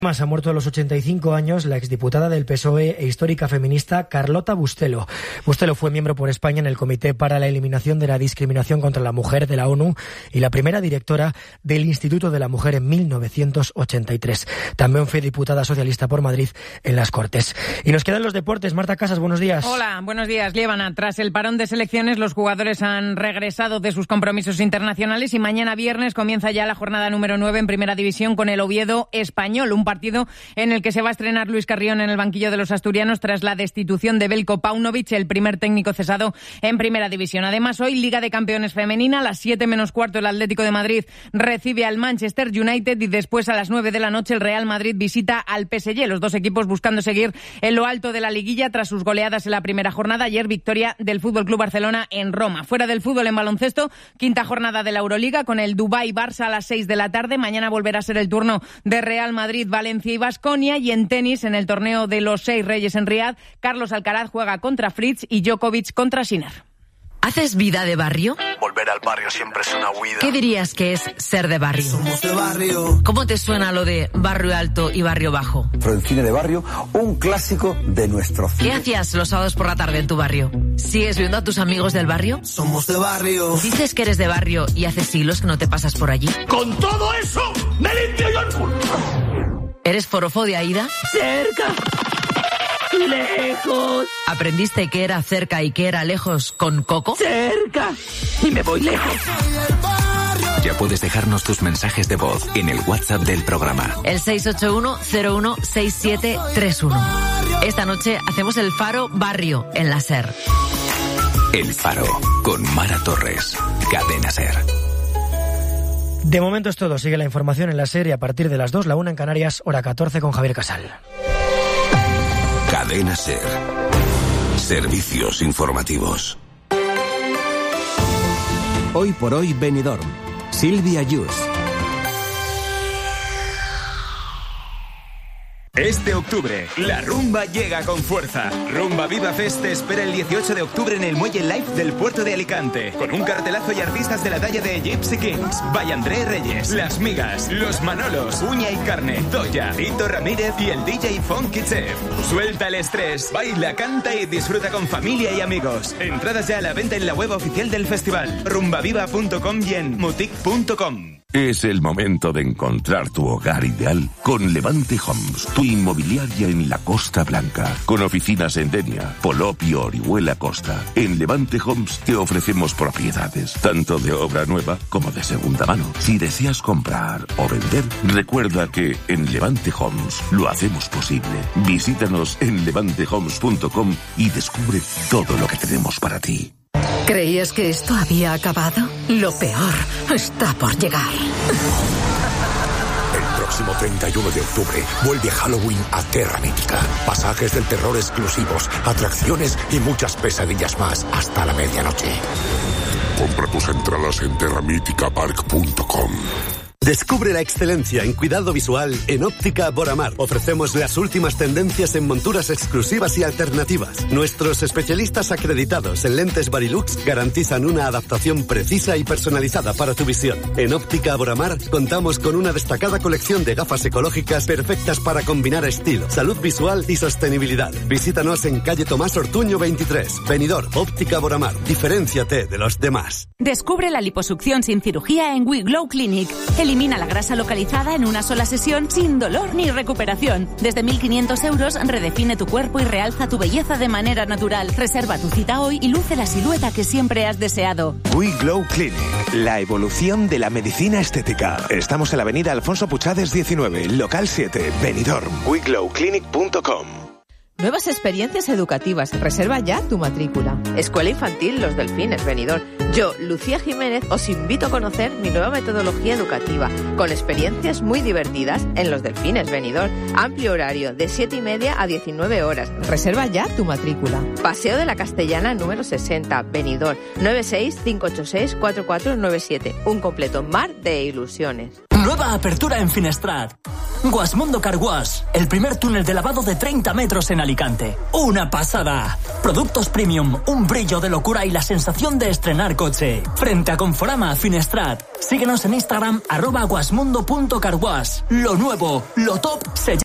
Ha muerto a los 85 años la exdiputada del PSOE e histórica feminista Carlota Bustelo. Bustelo fue miembro por España en el Comité para la Eliminación de la Discriminación contra la Mujer de la ONU y la primera directora del Instituto de la Mujer en 1983. También fue diputada socialista por Madrid en las Cortes. Y nos quedan los deportes. Marta Casas, buenos días. Hola, buenos días. Líbana, tras el parón de selecciones, los jugadores han regresado de sus compromisos internacionales y mañana viernes comienza ya la jornada número 9 en Primera División con el Oviedo Español, un partido en el que se va a estrenar Luis Carrión en el banquillo de los asturianos tras la destitución de Veljko Paunovic, el primer técnico cesado en Primera División. Además, hoy Liga de Campeones femenina, a las 7 menos cuarto el Atlético de Madrid recibe al Manchester United y después a las 9 de la noche el Real Madrid visita al PSG. Los dos equipos buscando seguir en lo alto de la liguilla tras sus goleadas en la primera jornada. Ayer victoria del FC Barcelona en Roma. Fuera del fútbol, en baloncesto, quinta jornada de la Euroliga con el Dubái-Barça a las 6 de la tarde. Mañana volverá a ser el turno de Real Madrid, Valencia y Baskonia. Y en tenis, en el torneo de los 6 Reyes en Riad, Carlos Alcaraz juega contra Fritz y Djokovic contra Sinner. ¿Haces vida de barrio? Volver al barrio siempre es una huida. ¿Qué dirías que es ser de barrio? Somos de barrio. ¿Cómo te suena lo de barrio alto y barrio bajo? Pero el cine de barrio, un clásico de nuestro cine. ¿Qué hacías los sábados por la tarde en tu barrio? ¿Sigues viendo a tus amigos del barrio? Somos de barrio. ¿Dices que eres de barrio y hace siglos que no te pasas por allí? Con todo eso, me limpio yo el culo. ¿Eres forofo de Aida? Cerca. Lejos. ¿Aprendiste qué era cerca y qué era lejos con Coco? Cerca. Y me voy lejos. Ya puedes dejarnos tus mensajes de voz en el WhatsApp del programa. El 681-016731. Esta noche hacemos el Faro Barrio en la SER. El Faro, con Mara Torres. Cadena SER. De momento es todo. Sigue la información en la SER y a partir de las 2, la 1 en Canarias, hora 14 con Javier Casal. Cadena SER. Servicios informativos. Hoy por hoy Benidorm. Silvia Yus. Este octubre, la rumba llega con fuerza. Rumba Viva Fest te espera el 18 de octubre en el Muelle Live del puerto de Alicante, con un cartelazo y artistas de la talla de Gypsy Kings, By André Reyes, Las Migas, Los Manolos, Uña y Carne, Toya, Tito Ramírez y el DJ Funky Chef. Suelta el estrés, baila, canta y disfruta con familia y amigos. Entradas ya a la venta en la web oficial del festival, rumbaviva.com y en mutic.com. Es el momento de encontrar tu hogar ideal con Levante Homes, tu inmobiliaria en la Costa Blanca, con oficinas en Denia, Polop y Orihuela Costa. En Levante Homes te ofrecemos propiedades, tanto de obra nueva como de segunda mano. Si deseas comprar o vender, recuerda que en Levante Homes lo hacemos posible. Visítanos en levantehomes.com y descubre todo lo que tenemos para ti. ¿Creías que esto había acabado? Lo peor está por llegar. El próximo 31 de octubre vuelve Halloween a Terra Mítica. Pasajes del terror exclusivos, atracciones y muchas pesadillas más hasta la medianoche. Compra tus entradas en terramiticapark.com. Descubre la excelencia en cuidado visual en Óptica Boramar. Ofrecemos las últimas tendencias en monturas exclusivas y alternativas. Nuestros especialistas acreditados en lentes Varilux garantizan una adaptación precisa y personalizada para tu visión. En Óptica Boramar contamos con una destacada colección de gafas ecológicas perfectas para combinar estilo, salud visual y sostenibilidad. Visítanos en calle Tomás Ortuño 23. Benidorm, Óptica Boramar. Diferénciate de los demás. Descubre la liposucción sin cirugía en We Glow Clinic. Elimina la grasa localizada en una sola sesión sin dolor ni recuperación. Desde 1.500 euros, redefine tu cuerpo y realza tu belleza de manera natural. Reserva tu cita hoy y luce la silueta que siempre has deseado. We Glow Clinic, la evolución de la medicina estética. Estamos en la avenida Alfonso Puchades 19, local 7, Benidorm. WeGlowClinic.com. Nuevas experiencias educativas. Reserva ya tu matrícula. Escuela Infantil Los Delfines, Benidorm. Yo, Lucía Jiménez, os invito a conocer mi nueva metodología educativa, con experiencias muy divertidas en Los Delfines, Benidorm. Amplio horario, de 7:30 a 19 horas. Reserva ya tu matrícula. Paseo de la Castellana número 60, Benidorm. 965864497. Un completo mar de ilusiones. Nueva apertura en Finestrat. Guasmundo Car Wash, el primer túnel de lavado de 30 metros en Alicante. Alicante. ¡Una pasada! Productos premium, un brillo de locura y la sensación de estrenar coche. Frente a Conforama Finestrat. Síguenos en Instagram @guasmundo.carwash. Lo nuevo, lo top se llama